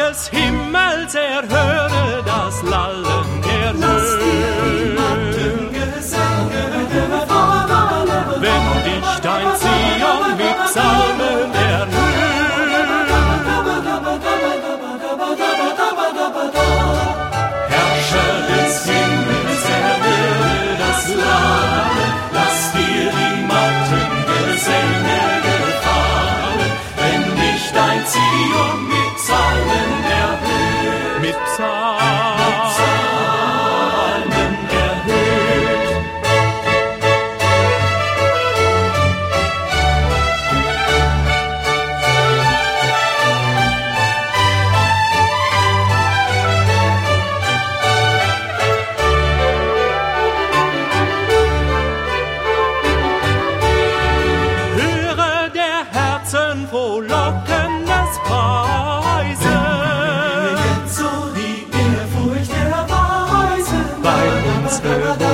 des Himmels erhöre das Lallen der Höhen. Wenn dich dein Zion mit Psalmen erhöht, Herrscher des Himmels, erhöre das Lallen, lass dir die matten Gesänge gefallen, wenn dich dein Zion mit Psalmen erhöht, mit Psalmen erhöht. Höre der Herzen frohlockendes Preisen, jetzt so die Ehrfurcht der Weisen, bei uns höre